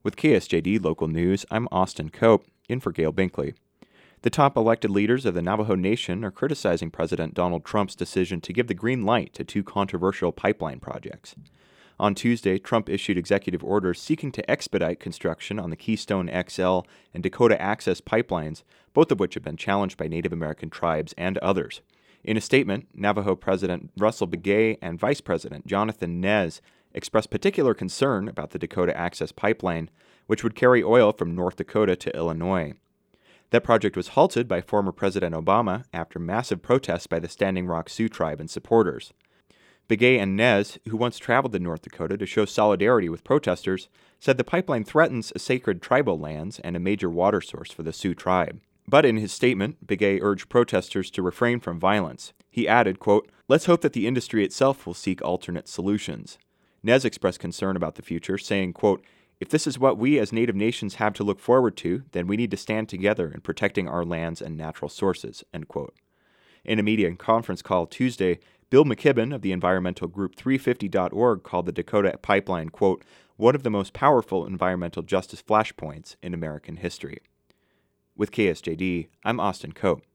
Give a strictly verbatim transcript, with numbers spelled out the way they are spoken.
With K S J D Local News, I'm Austin Cope, in for Gail Binkley. The top elected leaders of the Navajo Nation are criticizing President Donald Trump's decision to give the green light to two controversial pipeline projects. On Tuesday, Trump issued executive orders seeking to expedite construction on the Keystone X L and Dakota Access pipelines, both of which have been challenged by Native American tribes and others. In a statement, Navajo President Russell Begay and Vice President Jonathan Nez expressed particular concern about the Dakota Access Pipeline, which would carry oil from North Dakota to Illinois. That project was halted by former President Obama after massive protests by the Standing Rock Sioux tribe and supporters. Begay and Nez, who once traveled to North Dakota to show solidarity with protesters, said the pipeline threatens sacred tribal lands and a major water source for the Sioux tribe. But in his statement, Begay urged protesters to refrain from violence. He added, quote, "Let's hope that the industry itself will seek alternate solutions." Nez expressed concern about the future, saying, quote, "If this is what we as Native nations have to look forward to, then we need to stand together in protecting our lands and natural sources," end quote. In a media conference call Tuesday, Bill McKibben of the environmental group three fifty dot org called the Dakota Pipeline, quote, "one of the most powerful environmental justice flashpoints in American history." With K S J D, I'm Austin Cope.